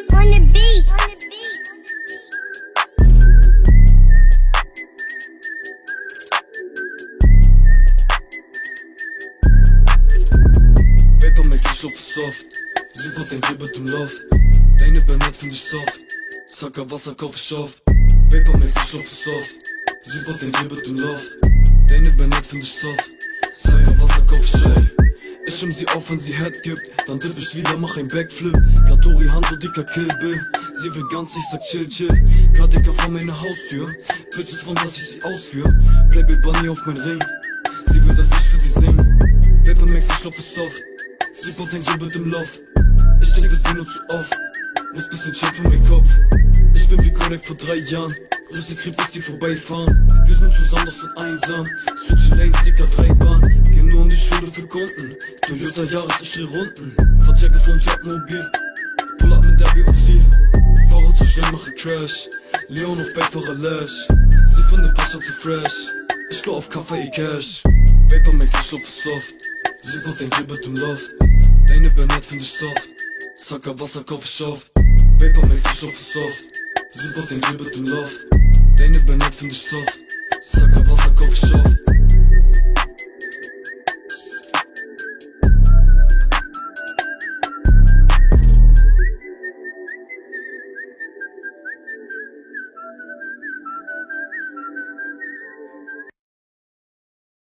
on the beat. Vapormax, ich schlupfe soft. Sie wird den Gibbet im Loft. Deine Bernett find ich soft. Zacker Wasser kauf ich oft. Vapormax, ich schlupfe soft. Sie wird den Gibbet im Loft. Deine Bernett find ich soft. Zacker Wasser kauf ich ey. Ich stimm sie auf, wenn sie Head gibt. Dann dipp ich wieder, mach ein Backflip. Katori Hand, so dicker Kill Bill. Sie will ganz, ich sag chill chill. KDK vor meiner Haustür. Bitches wollen, dass ich sie ausführ. Playboy Bunny auf mein Ring. Sie will, dass ich für sie sing. Vapormax, ich schlupfe soft. Sie baut den Gibbet im Loft. Ich denk, wir sehen nur zu oft. Muss bisschen Shit für meinen Kopf. Ich bin wie Kodak vor 3 Jahren. Größte Krieg, bis die vorbeifahren. Wir sind zusammen, doch sind einsam. Switch Lanes, dicker 3-Bahn. Geh nur in die Schule für Kunden. Toyota Jahres, ich dreh Runden. Verjacke von Jobmobil. Pull up mit Derby und Ziel. Fahrer zu schnell, mache Crash. Leon auf Beifahrer Lash. Sie findet Pascha zu fresh. Ich geh auf Kaffee, Cash. Vapormax, ich schlupfe soft. Sie baut den Gibbet im Loft. Deine Bernett find ich soft. Zacker Wasser kauf ich oft. Vapormax, ich schlupfe soft. Sie baut den Gibbet im Loft. Deine Bernett find ich soft. Zacker Wasser kauf ich oft.